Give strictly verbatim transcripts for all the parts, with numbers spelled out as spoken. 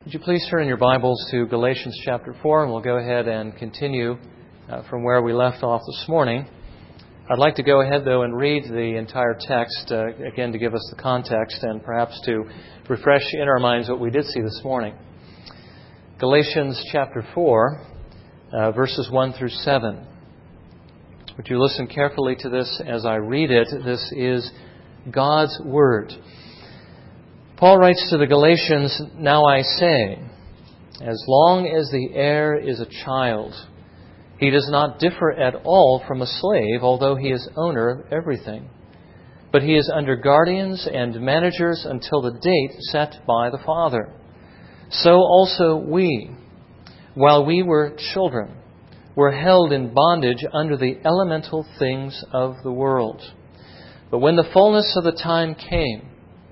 Would you please turn in your Bibles to Galatians chapter four, and we'll go ahead and continue uh, from where we left off this morning. I'd like to go ahead, though, and read the entire text, uh, again, to give us the context and perhaps to refresh in our minds what we did see this morning. Galatians chapter four, uh, verses one through seven. Would you listen carefully to this as I read it? This is God's Word. Paul writes to the Galatians, "Now I say, as long as the heir is a child, he does not differ at all from a slave, although he is owner of everything. But he is under guardians and managers until the date set by the Father. So also we, while we were children, were held in bondage under the elemental things of the world. But when the fullness of the time came,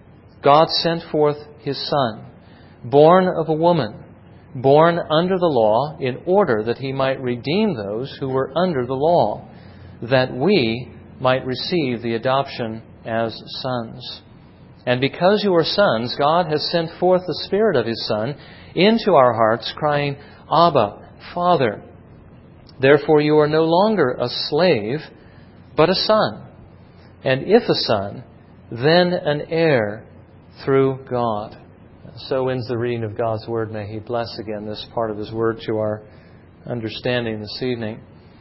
God sent forth His Son, born of a woman, born under the law, in order that He might redeem those who were under the law, that we might receive the adoption as sons. And because you are sons, God has sent forth the Spirit of His Son into our hearts, crying, 'Abba, Father.' Therefore you are no longer a slave, but a son. And if a son, then an heir through God." So ends the reading of God's Word. May He bless again this part of His Word to our understanding this evening.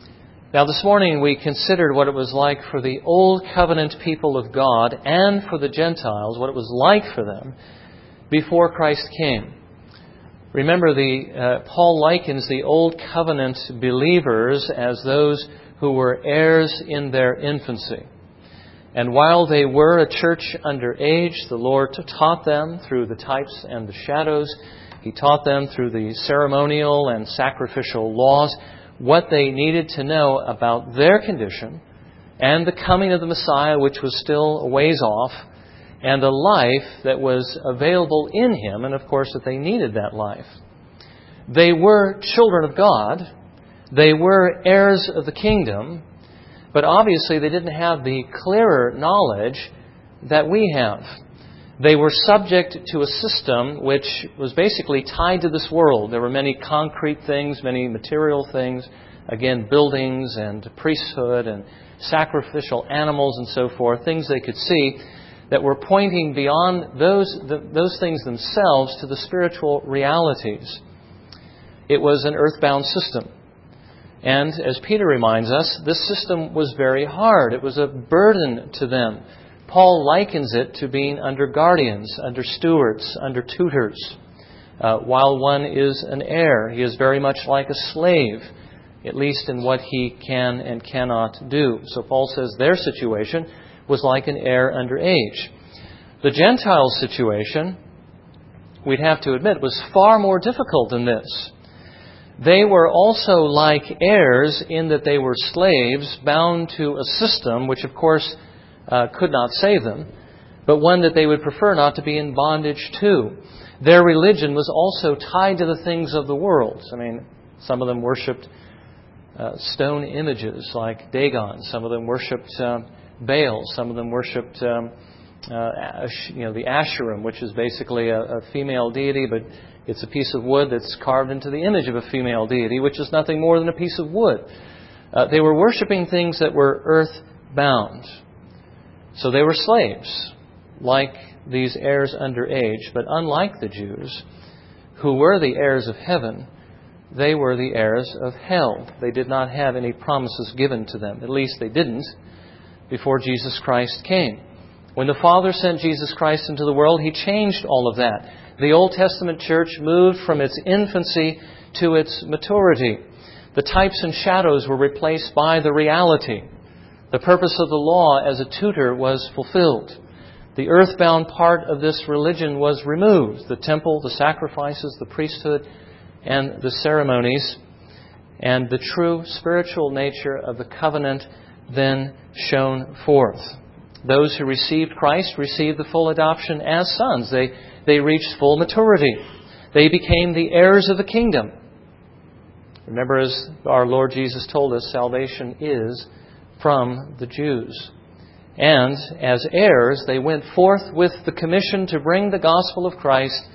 Now this morning we considered what it was like for the Old Covenant people of God and for the Gentiles, what it was like for them before Christ came. Remember, the uh, Paul likens the Old Covenant believers as those who were heirs in their infancy. And while they were a church under age, the Lord taught them through the types and the shadows. He taught them through the ceremonial and sacrificial laws what they needed to know about their condition and the coming of the Messiah, which was still a ways off, and the life that was available in Him, and of course that they needed that life. They were children of God. They were heirs of the kingdom. But obviously they didn't have the clearer knowledge that we have. They were subject to a system which was basically tied to this world. There were many concrete things, many material things, again, buildings and priesthood and sacrificial animals and so forth, things they could see that were pointing beyond those, those things themselves to the spiritual realities. It was an earthbound system. And as Peter reminds us, this system was very hard. It was a burden to them. Paul likens it to being under guardians, under stewards, under tutors. Uh, while one is an heir, he is very much like a slave, at least in what he can and cannot do. So Paul says their situation was like an heir under age. The Gentiles' situation, we'd have to admit, was far more difficult than this. They were also like heirs in that they were slaves bound to a system which, of course, uh, could not save them, but one that they would prefer not to be in bondage to. Their religion was also tied to the things of the world. I mean, some of them worshipped uh, stone images like Dagon. Some of them worshipped uh, Baal. Some of them worshipped um, uh, you know, the Asherim, which is basically a, a female deity, but it's a piece of wood that's carved into the image of a female deity, which is nothing more than a piece of wood. Uh, they were worshiping things that were earth-bound. So they were slaves, like these heirs under age. But unlike the Jews, who were the heirs of heaven, they were the heirs of hell. They did not have any promises given to them. At least they didn't before Jesus Christ came. When the Father sent Jesus Christ into the world, He changed all of that. The Old Testament church moved from its infancy to its maturity. The types and shadows were replaced by the reality. The purpose of the law as a tutor was fulfilled. The earthbound part of this religion was removed. The temple, the sacrifices, the priesthood, and the ceremonies. And the true spiritual nature of the covenant then shone forth. Those who received Christ received the full adoption as sons. They, they reached full maturity. They became the heirs of the kingdom. Remember, as our Lord Jesus told us, salvation is from the Jews. And as heirs, they went forth with the commission to bring the gospel of Christ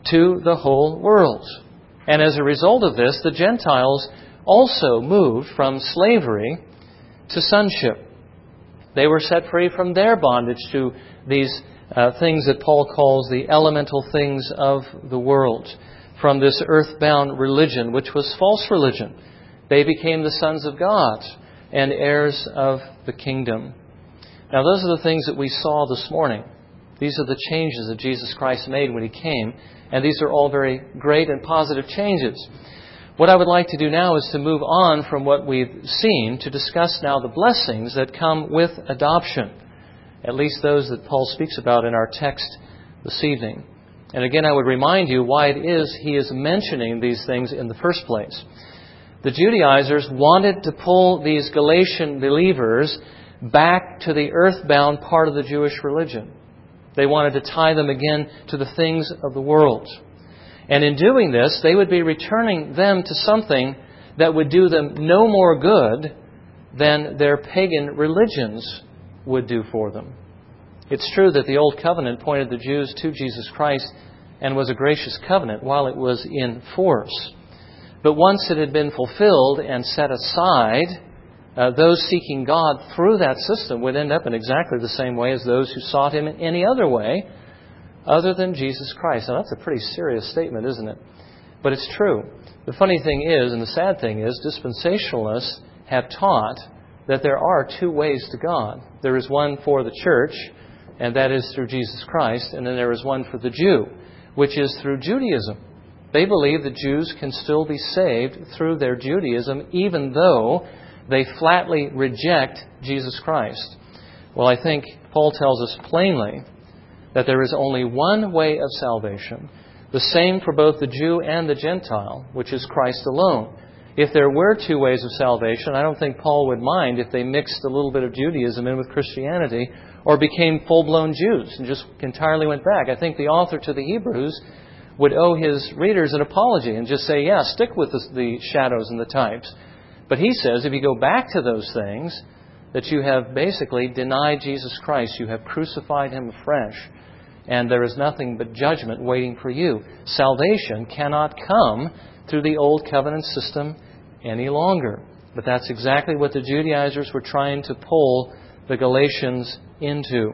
to the whole world. And as a result of this, the Gentiles also moved from slavery to sonship. They were set free from their bondage to these uh, things that Paul calls the elemental things of the world, from this earthbound religion, which was false religion. They became the sons of God and heirs of the kingdom. Now, those are the things that we saw this morning. These are the changes that Jesus Christ made when He came, and these are all very great and positive changes. What I would like to do now is to move on from what we've seen to discuss now the blessings that come with adoption, at least those that Paul speaks about in our text this evening. And again, I would remind you why it is he is mentioning these things in the first place. The Judaizers wanted to pull these Galatian believers back to the earthbound part of the Jewish religion. They wanted to tie them again to the things of the world. And in doing this, they would be returning them to something that would do them no more good than their pagan religions would do for them. It's true that the Old Covenant pointed the Jews to Jesus Christ and was a gracious covenant while it was in force. But once it had been fulfilled and set aside, uh, those seeking God through that system would end up in exactly the same way as those who sought Him in any other way other than Jesus Christ. Now, that's a pretty serious statement, isn't it? But it's true. The funny thing is, and the sad thing is, dispensationalists have taught that there are two ways to God. There is one for the church, and that is through Jesus Christ, and then there is one for the Jew, which is through Judaism. They believe that Jews can still be saved through their Judaism, even though they flatly reject Jesus Christ. Well, I think Paul tells us plainly that there is only one way of salvation, the same for both the Jew and the Gentile, which is Christ alone. If there were two ways of salvation, I don't think Paul would mind if they mixed a little bit of Judaism in with Christianity or became full-blown Jews and just entirely went back. I think the author to the Hebrews would owe his readers an apology and just say, yeah, stick with the, the shadows and the types. But he says if you go back to those things, that you have basically denied Jesus Christ. You have crucified Him afresh. And there is nothing but judgment waiting for you. Salvation cannot come through the Old Covenant system any longer. But that's exactly what the Judaizers were trying to pull the Galatians into.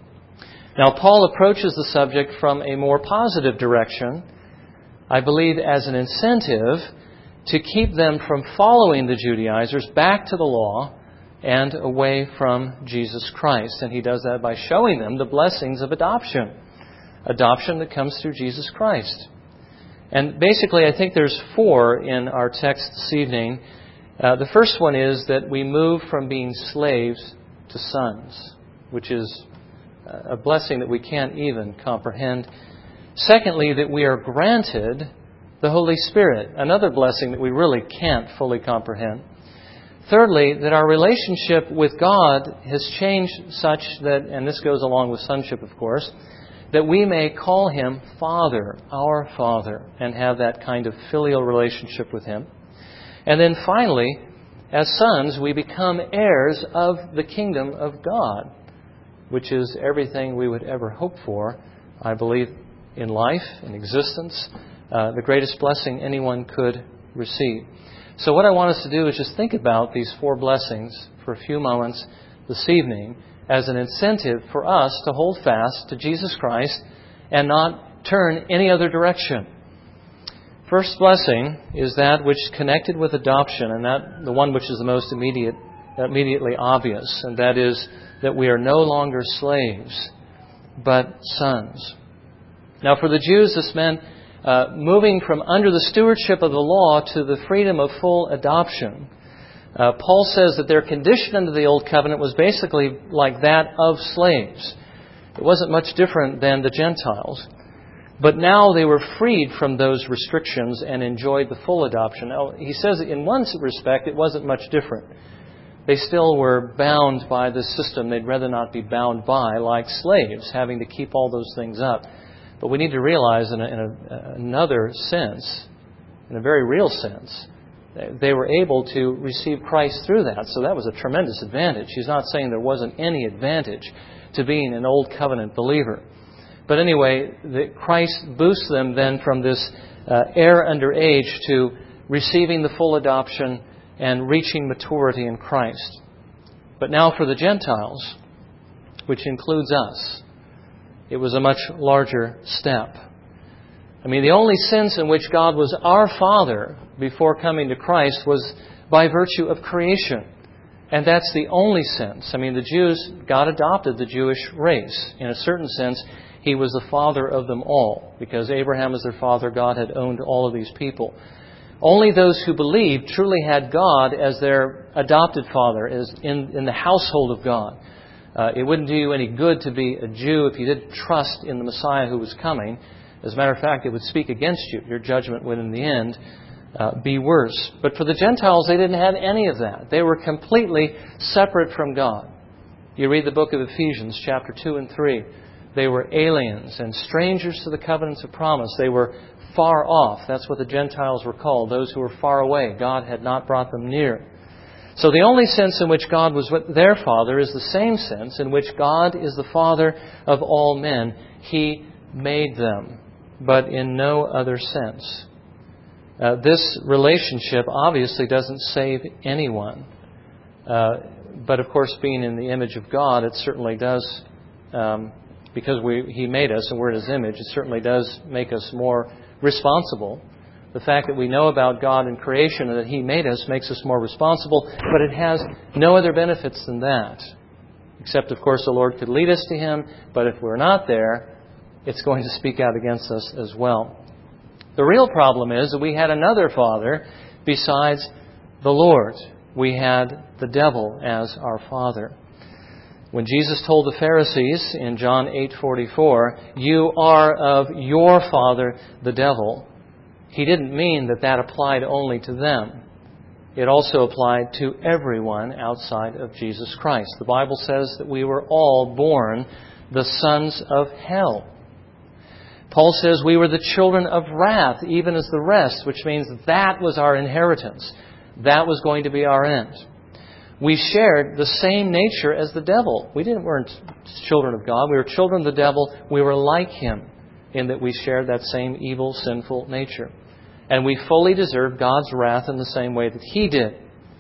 Now, Paul approaches the subject from a more positive direction, I believe as an incentive to keep them from following the Judaizers back to the law and away from Jesus Christ. And he does that by showing them the blessings of adoption. Adoption that comes through Jesus Christ. And basically, I think there's four in our text this evening. Uh, the first one is that we move from being slaves to sons, which is a blessing that we can't even comprehend. Secondly, that we are granted the Holy Spirit, another blessing that we really can't fully comprehend. Thirdly, that our relationship with God has changed such that, and this goes along with sonship, of course, that we may call Him Father, our Father, and have that kind of filial relationship with Him. And then finally, as sons, we become heirs of the kingdom of God, which is everything we would ever hope for, I believe, in life, in existence, uh, the greatest blessing anyone could receive. So what I want us to do is just think about these four blessings for a few moments this evening as an incentive for us to hold fast to Jesus Christ and not turn any other direction. First blessing is that which is connected with adoption, and that the one which is the most immediate, immediately obvious, and that is that we are no longer slaves, but sons. Now, for the Jews, this meant uh, moving from under the stewardship of the law to the freedom of full adoption. Uh, Paul says that their condition under the Old Covenant was basically like that of slaves. It wasn't much different than the Gentiles. But now they were freed from those restrictions and enjoyed the full adoption. Now, he says in one respect it wasn't much different. They still were bound by the system they'd rather not be bound by, like slaves, having to keep all those things up. But we need to realize in, a, in a, another sense, in a very real sense, they were able to receive Christ through that. So that was a tremendous advantage. He's not saying there wasn't any advantage to being an Old Covenant believer. But anyway, the, Christ boosts them then from this uh, heir under age to receiving the full adoption and reaching maturity in Christ. But now for the Gentiles, which includes us, it was a much larger step. I mean, the only sense in which God was our Father before coming to Christ was by virtue of creation. And that's the only sense. I mean, the Jews, God adopted the Jewish race. In a certain sense, He was the father of them all. Because Abraham as their father, God had owned all of these people. Only those who believed truly had God as their adopted father, as in, in the household of God. Uh, it wouldn't do you any good to be a Jew if you didn't trust in the Messiah who was coming. As a matter of fact, it would speak against you. Your judgment would, in the end, uh, be worse. But for the Gentiles, they didn't have any of that. They were completely separate from God. You read the book of Ephesians, chapter two and three. They were aliens and strangers to the covenants of promise. They were far off. That's what the Gentiles were called, those who were far away. God had not brought them near. So the only sense in which God was their Father is the same sense in which God is the Father of all men. He made them, but in no other sense. Uh, this relationship obviously doesn't save anyone. Uh, but of course, being in the image of God, it certainly does, um, because we, He made us and we're in His image, it certainly does make us more responsible. The fact that we know about God and creation and that He made us makes us more responsible, but it has no other benefits than that. Except, of course, the Lord could lead us to Him, but if we're not there, it's going to speak out against us as well. The real problem is that we had another father besides the Lord. We had the devil as our father. When Jesus told the Pharisees in John eight forty-four, "You are of your father, the devil," He didn't mean that that applied only to them. It also applied to everyone outside of Jesus Christ. The Bible says that we were all born the sons of hell. Paul says we were the children of wrath, even as the rest, which means that was our inheritance. That was going to be our end. We shared the same nature as the devil. We didn't weren't children of God. We were children of the devil. We were like him in that we shared that same evil, sinful nature. And we fully deserved God's wrath in the same way that He did.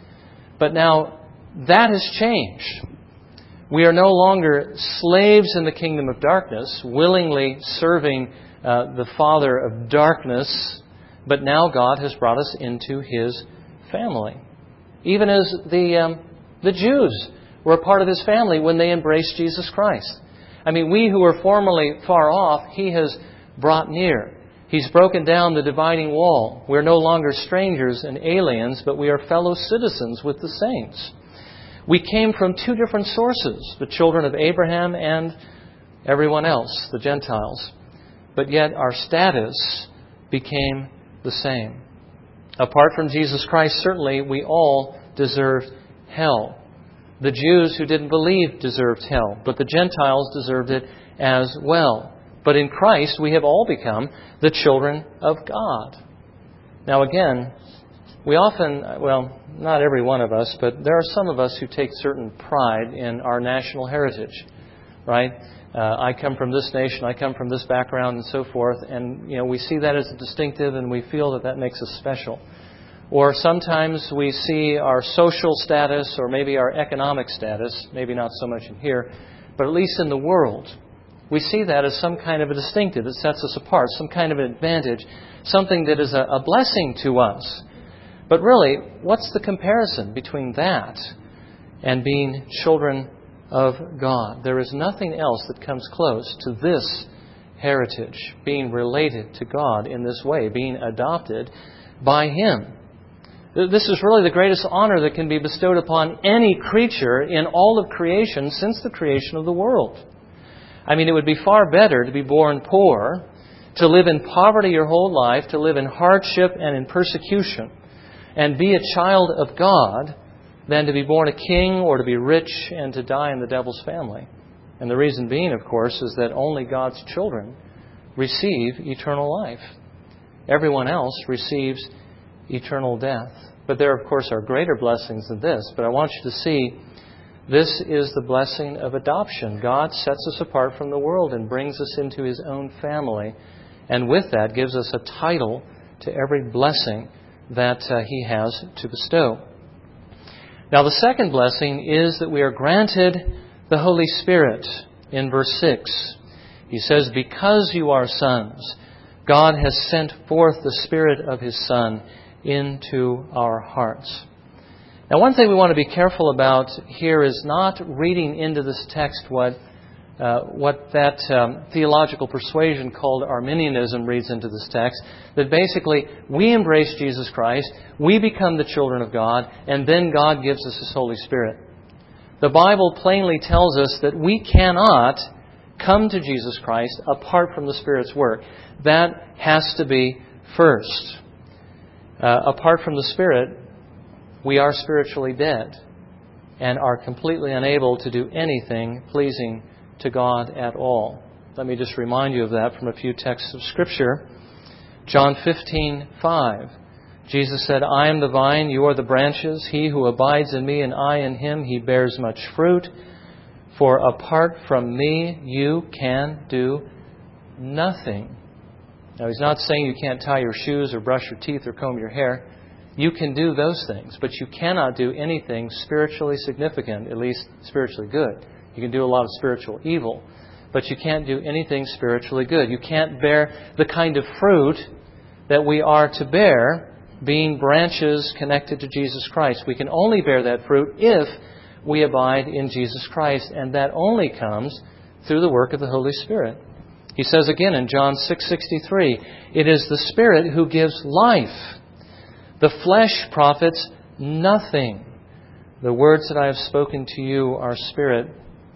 But now, that has changed. We are no longer slaves in the kingdom of darkness, willingly serving uh, the father of darkness, but now God has brought us into His family. Even as the um, the Jews were a part of His family when they embraced Jesus Christ. I mean, we who were formerly far off, He has brought near. He's broken down the dividing wall. We're no longer strangers and aliens, but we are fellow citizens with the saints. We came from two different sources, the children of Abraham and everyone else, the Gentiles. But yet our status became the same. Apart from Jesus Christ, certainly we all deserved hell. The Jews who didn't believe deserved hell, but the Gentiles deserved it as well. But in Christ, we have all become the children of God. Now again, we often, well, not every one of us, but there are some of us who take certain pride in our national heritage, right? Uh, I come from this nation, I come from this background, and so forth, and you know we see that as a distinctive, and we feel that that makes us special. Or sometimes we see our social status, or maybe our economic status, maybe not so much in here, but at least in the world. We see that as some kind of a distinctive that sets us apart, some kind of an advantage, something that is a, a blessing to us. But really, what's the comparison between that and being children of God? There is nothing else that comes close to this heritage, being related to God in this way, being adopted by Him. This is really the greatest honor that can be bestowed upon any creature in all of creation since the creation of the world. I mean, it would be far better to be born poor, to live in poverty your whole life, to live in hardship and in persecution, and be a child of God, than to be born a king or to be rich and to die in the devil's family. And the reason being, of course, is that only God's children receive eternal life. Everyone else receives eternal death. But there, of course, are greater blessings than this. But I want you to see This is the blessing of adoption. God sets us apart from the world and brings us into His own family, and with that gives us a title to every blessing that uh, He has to bestow. Now, the second blessing is that we are granted the Holy Spirit. In verse six, He says, "Because you are sons, God has sent forth the Spirit of His Son into our hearts." Now, one thing we want to be careful about here is not reading into this text what uh, what that um, theological persuasion called Arminianism reads into this text, that basically we embrace Jesus Christ, we become the children of God, and then God gives us His Holy Spirit. The Bible plainly tells us that we cannot come to Jesus Christ apart from the Spirit's work. That has to be first. Uh, apart from the Spirit, we are spiritually dead and are completely unable to do anything pleasing to God at all. Let me just remind you of that from a few texts of Scripture. John fifteen five. Jesus said, "I am the vine, you are the branches. He who abides in me and I in him, he bears much fruit. For apart from me, you can do nothing." Now, He's not saying you can't tie your shoes or brush your teeth or comb your hair. You can do those things, but you cannot do anything spiritually significant, at least spiritually good. You can do a lot of spiritual evil, but you can't do anything spiritually good. You can't bear the kind of fruit that we are to bear being branches connected to Jesus Christ. We can only bear that fruit if we abide in Jesus Christ, and that only comes through the work of the Holy Spirit. He says again in John six sixty-three, "It is the Spirit who gives life. The flesh profits nothing. The words that I have spoken to you are spirit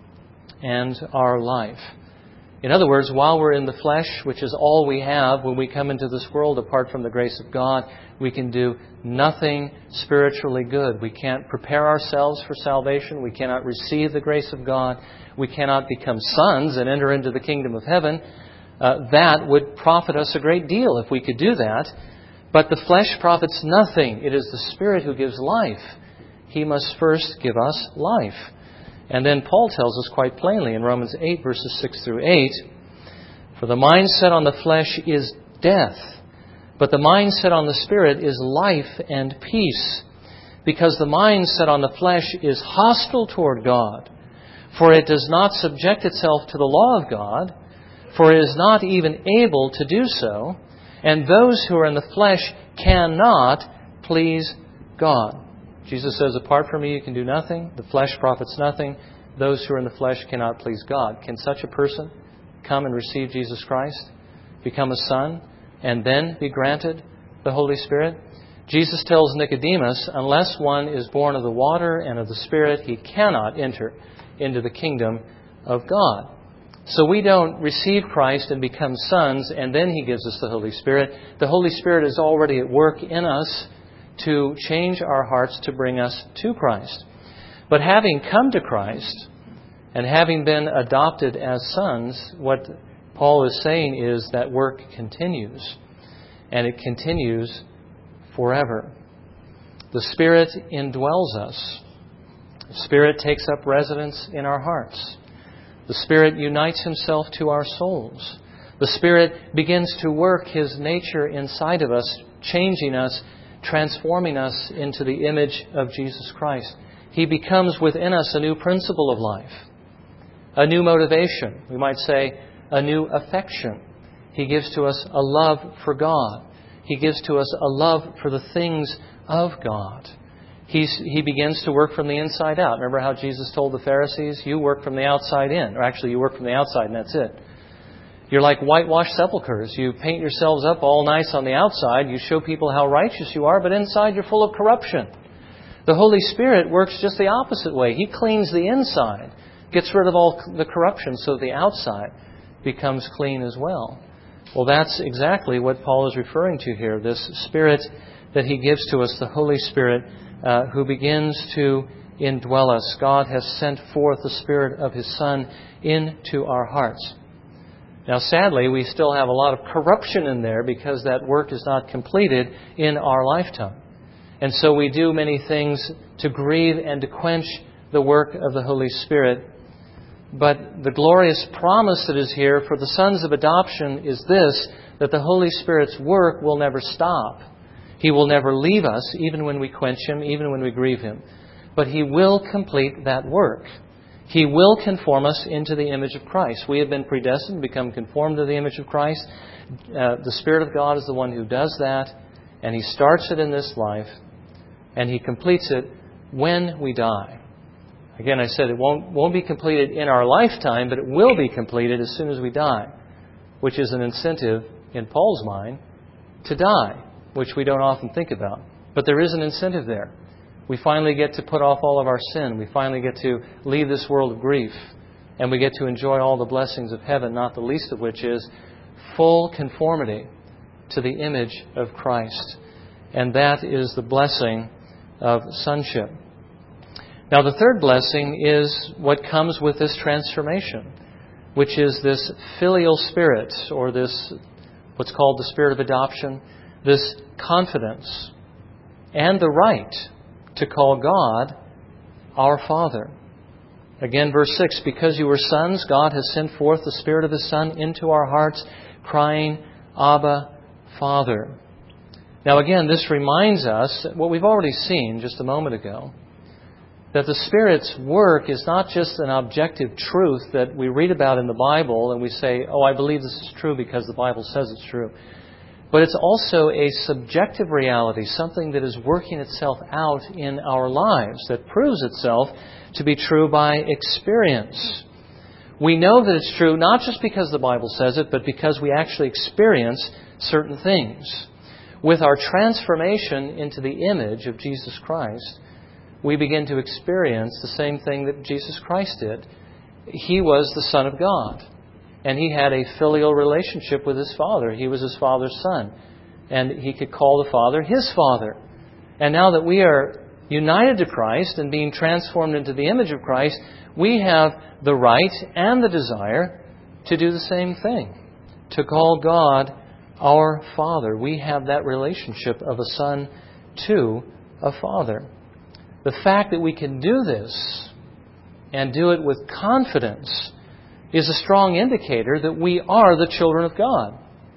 and are life." In other words, while we're in the flesh, which is all we have when we come into this world apart from the grace of God, we can do nothing spiritually good. We can't prepare ourselves for salvation. We cannot receive the grace of God. We cannot become sons and enter into the kingdom of heaven. Uh, that would profit us a great deal if we could do that. But the flesh profits nothing. It is the Spirit who gives life. He must first give us life. And then Paul tells us quite plainly in Romans eight, verses six through eight, "For the mind set on the flesh is death, but the mind set on the Spirit is life and peace. Because the mind set on the flesh is hostile toward God, for it does not subject itself to the law of God, for it is not even able to do so. And those who are in the flesh cannot please God." Jesus says, apart from me you can do nothing. The flesh profits nothing. Those who are in the flesh cannot please God. Can such a person come and receive Jesus Christ, become a son, and then be granted the Holy Spirit? Jesus tells Nicodemus, unless one is born of the water and of the Spirit, he cannot enter into the kingdom of God. So we don't receive Christ and become sons, and then He gives us the Holy Spirit. The Holy Spirit is already at work in us to change our hearts to bring us to Christ. But having come to Christ and having been adopted as sons, what Paul is saying is that work continues. And it continues forever. The Spirit indwells us. The Spirit takes up residence in our hearts. The Spirit unites Himself to our souls. The Spirit begins to work His nature inside of us, changing us, transforming us into the image of Jesus Christ. He becomes within us a new principle of life, a new motivation. We might say a new affection. He gives to us a love for God. He gives to us a love for the things of God. He's, he begins to work from the inside out. Remember how Jesus told the Pharisees, you work from the outside in. Or actually, you work from the outside and that's it. You're like whitewashed sepulchres. You paint yourselves up all nice on the outside. You show people how righteous you are, but inside you're full of corruption. The Holy Spirit works just the opposite way. He cleans the inside, gets rid of all the corruption so the outside becomes clean as well. Well, that's exactly what Paul is referring to here. This Spirit that He gives to us, the Holy Spirit, uh, who begins to indwell us. God has sent forth the Spirit of His Son into our hearts. Now, sadly, we still have a lot of corruption in there because that work is not completed in our lifetime. And so we do many things to grieve and to quench the work of the Holy Spirit. But the glorious promise that is here for the sons of adoption is this, that the Holy Spirit's work will never stop. He will never leave us, even when we quench Him, even when we grieve Him. But He will complete that work. He will conform us into the image of Christ. We have been predestined to become conformed to the image of Christ. Uh, the Spirit of God is the one who does that, and He starts it in this life, and He completes it when we die. Again, I said it won't, won't be completed in our lifetime, but it will be completed as soon as we die, which is an incentive in Paul's mind to die, which we don't often think about. But there is an incentive there. We finally get to put off all of our sin. We finally get to leave this world of grief. And we get to enjoy all the blessings of heaven, not the least of which is full conformity to the image of Christ. And that is the blessing of sonship. Now, the third blessing is what comes with this transformation, which is this filial spirit, or this, what's called the spirit of adoption, this confidence and the right to call God our Father. Again, verse six, because you were sons, God has sent forth the Spirit of His Son into our hearts, crying, Abba, Father. Now again, this reminds us what we've already seen just a moment ago, that the Spirit's work is not just an objective truth that we read about in the Bible and we say, oh, I believe this is true because the Bible says it's true. But it's also a subjective reality, something that is working itself out in our lives, that proves itself to be true by experience. We know that it's true not just because the Bible says it, but because we actually experience certain things. With our transformation into the image of Jesus Christ, we begin to experience the same thing that Jesus Christ did. He was the Son of God. And He had a filial relationship with His Father. He was His Father's Son. And He could call the Father His Father. And now that we are united to Christ and being transformed into the image of Christ, we have the right and the desire to do the same thing, to call God our Father. We have that relationship of a son to a father. The fact that we can do this and do it with confidence is a strong indicator that we are the children of God.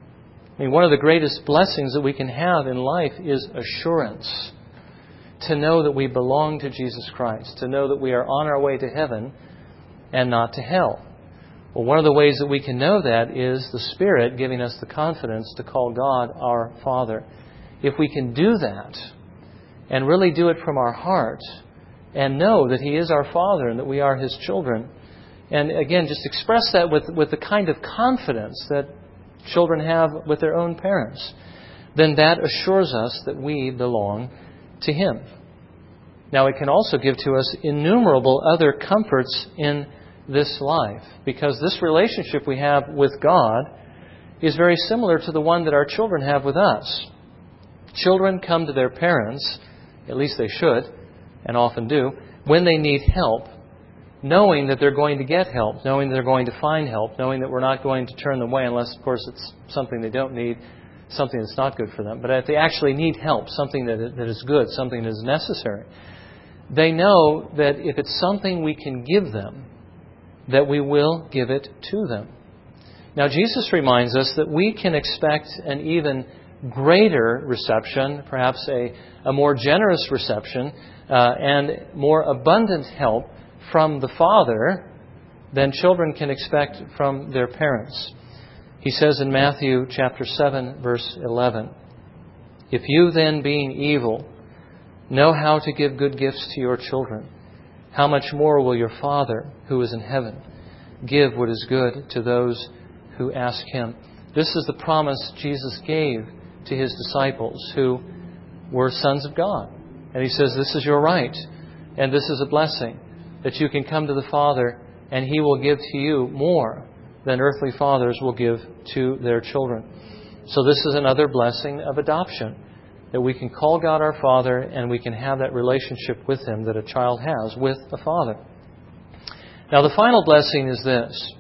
I mean, one of the greatest blessings that we can have in life is assurance. To know that we belong to Jesus Christ. To know that we are on our way to heaven and not to hell. Well, one of the ways that we can know that is the Spirit giving us the confidence to call God our Father. If we can do that and really do it from our heart and know that He is our Father and that we are His children, and again, just express that with, with the kind of confidence that children have with their own parents, then that assures us that we belong to Him. Now, it can also give to us innumerable other comforts in this life, because this relationship we have with God is very similar to the one that our children have with us. Children come to their parents, at least they should, and often do, when they need help, knowing that they're going to get help, knowing that they're going to find help, knowing that we're not going to turn them away unless, of course, it's something they don't need, something that's not good for them. But if they actually need help, something that that is good, something that is necessary, they know that if it's something we can give them, that we will give it to them. Now, Jesus reminds us that we can expect an even greater reception, perhaps a, a more generous reception, uh, and more abundant help from the Father than children can expect from their parents. He says in Matthew chapter seven, verse eleven, if you then, being evil, know how to give good gifts to your children, how much more will your Father, who is in heaven, give what is good to those who ask Him? This is the promise Jesus gave to His disciples who were sons of God. And He says, this is your right, and this is a blessing, that you can come to the Father and He will give to you more than earthly fathers will give to their children. So this is another blessing of adoption, that we can call God our Father and we can have that relationship with Him that a child has with a father. Now, the final blessing is this.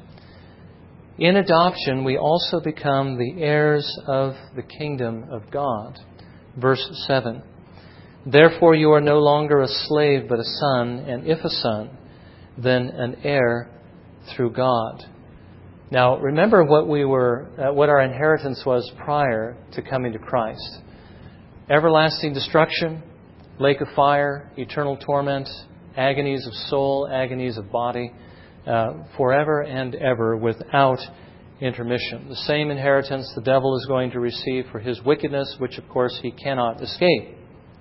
In adoption, we also become the heirs of the kingdom of God. Verse seven. Therefore you are no longer a slave, but a son, and if a son, then an heir through God. Now, remember what we were, uh, what our inheritance was prior to coming to Christ. Everlasting destruction, lake of fire, eternal torment, agonies of soul, agonies of body, uh, forever and ever without intermission. The same inheritance the devil is going to receive for his wickedness, which of course he cannot escape.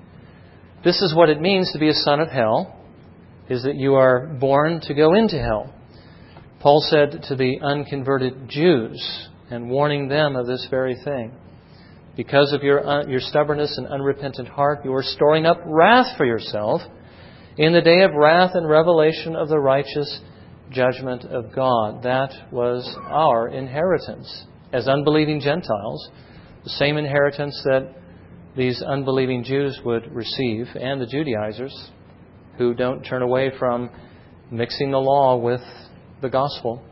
This is what it means to be a son of hell, is that you are born to go into hell. Paul said to the unconverted Jews, and warning them of this very thing, because of your uh, your stubbornness and unrepentant heart, you are storing up wrath for yourself in the day of wrath and revelation of the righteous judgment of God. That was our inheritance as unbelieving Gentiles, the same inheritance that these unbelieving Jews would receive, and the Judaizers, who don't turn away from mixing the law with the gospel.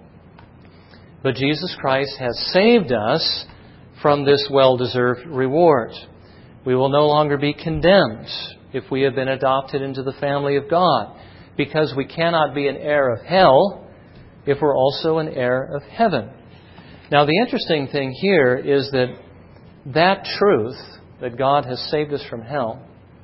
But Jesus Christ has saved us from this well-deserved reward. We will no longer be condemned if we have been adopted into the family of God, because we cannot be an heir of hell if we're also an heir of heaven. Now, the interesting thing here is that that truth, that God has saved us from hell,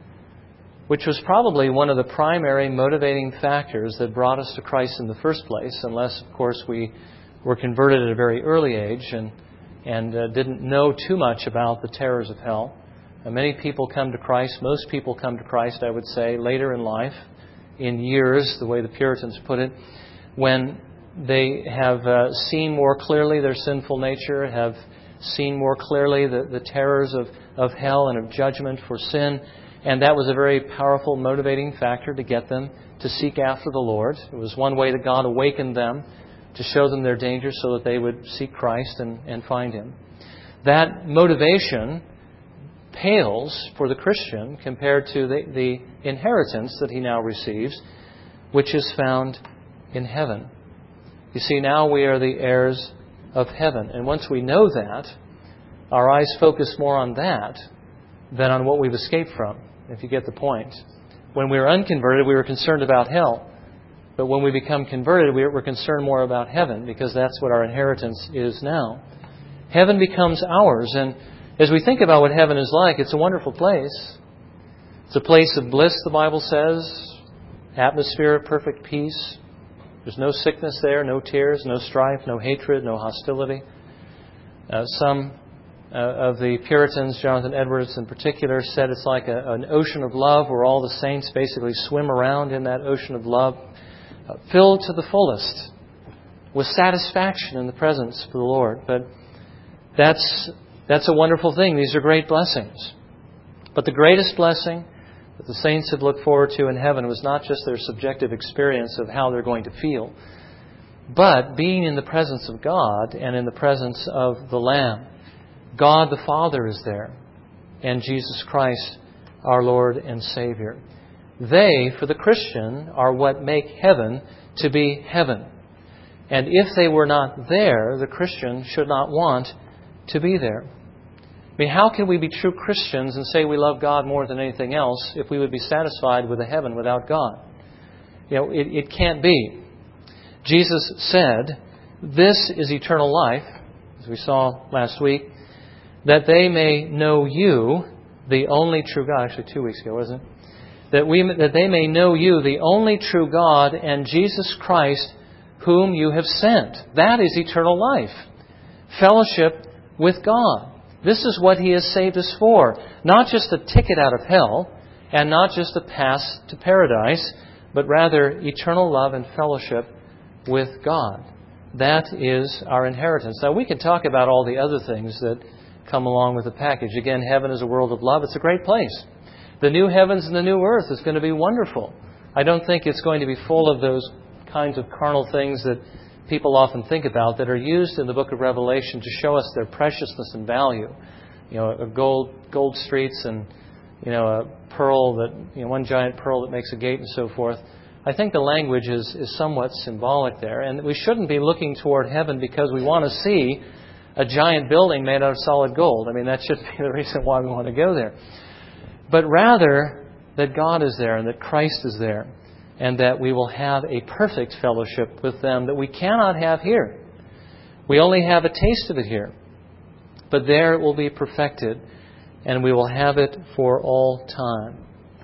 which was probably one of the primary motivating factors that brought us to Christ in the first place, unless, of course, we were converted at a very early age and and uh, didn't know too much about the terrors of hell. Uh, many people come to Christ, most people come to Christ, I would say, later in life, in years, the way the Puritans put it, when they have uh, seen more clearly their sinful nature, have seen more clearly the, the terrors of, of hell and of judgment for sin. And that was a very powerful motivating factor to get them to seek after the Lord. It was one way that God awakened them to show them their danger so that they would seek Christ and, and find Him. That motivation pales for the Christian compared to the, the inheritance that he now receives, which is found in heaven. You see, now we are the heirs of heaven. And once we know that, our eyes focus more on that than on what we've escaped from, if you get the point. When we were unconverted, we were concerned about hell. But when we become converted, we're concerned more about heaven, because that's what our inheritance is now. Heaven becomes ours. And as we think about what heaven is like, it's a wonderful place. It's a place of bliss, the Bible says. Atmosphere of perfect peace. There's no sickness there, no tears, no strife, no hatred, no hostility. Uh, some uh, of the Puritans, Jonathan Edwards in particular, said it's like a, an ocean of love where all the saints basically swim around in that ocean of love, uh, filled to the fullest with satisfaction in the presence of the Lord. But that's that's a wonderful thing. These are great blessings. But the greatest blessing that the saints had looked forward to in heaven was not just their subjective experience of how they're going to feel, but being in the presence of God and in the presence of the Lamb. God the Father is there, and Jesus Christ, our Lord and Savior. They, for the Christian, are what make heaven to be heaven. And if they were not there, the Christian should not want to be there. I mean, how can we be true Christians and say we love God more than anything else if we would be satisfied with a heaven without God? You know, it, it can't be. Jesus said, "This is eternal life," as we saw last week, "that they may know you, the only true God." Actually, two weeks ago, wasn't it? That we that they may know you, the only true God, and Jesus Christ, whom you have sent. That is eternal life. Fellowship with God. This is what He has saved us for. Not just a ticket out of hell, and not just a pass to paradise, but rather eternal love and fellowship with God. That is our inheritance. Now, we can talk about all the other things that come along with the package. Again, heaven is a world of love. It's a great place. The new heavens and the new earth is going to be wonderful. I don't think it's going to be full of those kinds of carnal things that people often think about that are used in the book of Revelation to show us their preciousness and value. You know, a gold gold streets and, you know, a pearl that, you know, one giant pearl that makes a gate and so forth. I think the language is, is somewhat symbolic there. And we shouldn't be looking toward heaven because we want to see a giant building made out of solid gold. I mean, that shouldn't be the reason why we want to go there. But rather, that God is there and that Christ is there, and that we will have a perfect fellowship with them that we cannot have here. We only have a taste of it here. But there it will be perfected, and we will have it for all time.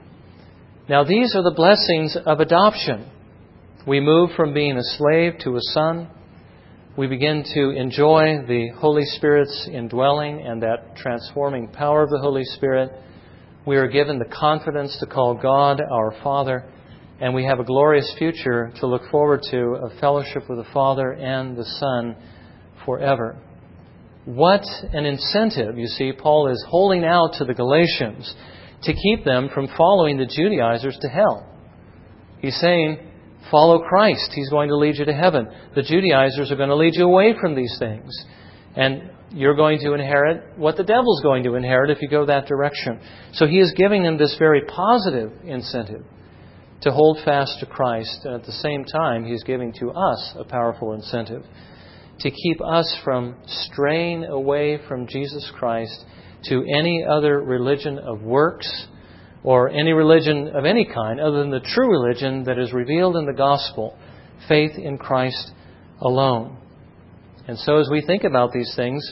Now these are the blessings of adoption. We move from being a slave to a son. We begin to enjoy the Holy Spirit's indwelling and that transforming power of the Holy Spirit. We are given the confidence to call God our Father, and we have a glorious future to look forward to of fellowship with the Father and the Son forever. What an incentive, you see, Paul is holding out to the Galatians to keep them from following the Judaizers to hell. He's saying, follow Christ. He's going to lead you to heaven. The Judaizers are going to lead you away from these things. And you're going to inherit what the devil's going to inherit if you go that direction. So he is giving them this very positive incentive to hold fast to Christ. And at the same time, he's giving to us a powerful incentive to keep us from straying away from Jesus Christ to any other religion of works or any religion of any kind other than the true religion that is revealed in the gospel, faith in Christ alone. And so as we think about these things,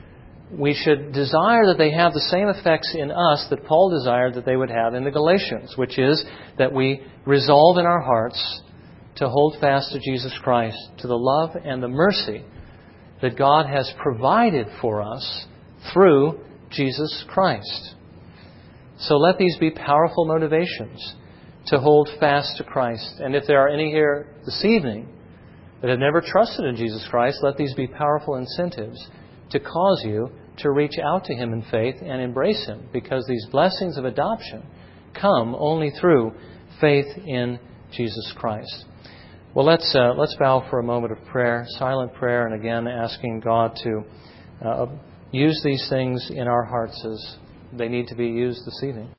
we should desire that they have the same effects in us that Paul desired that they would have in the Galatians, which is that we resolve in our hearts to hold fast to Jesus Christ, to the love and the mercy that God has provided for us through Jesus Christ. So let these be powerful motivations to hold fast to Christ. And if there are any here this evening that have never trusted in Jesus Christ, let these be powerful incentives to cause you to reach out to Him in faith and embrace Him, because these blessings of adoption come only through faith in Jesus Christ. Well, let's uh, let's bow for a moment of prayer, silent prayer, and again asking God to uh, use these things in our hearts as they need to be used this evening.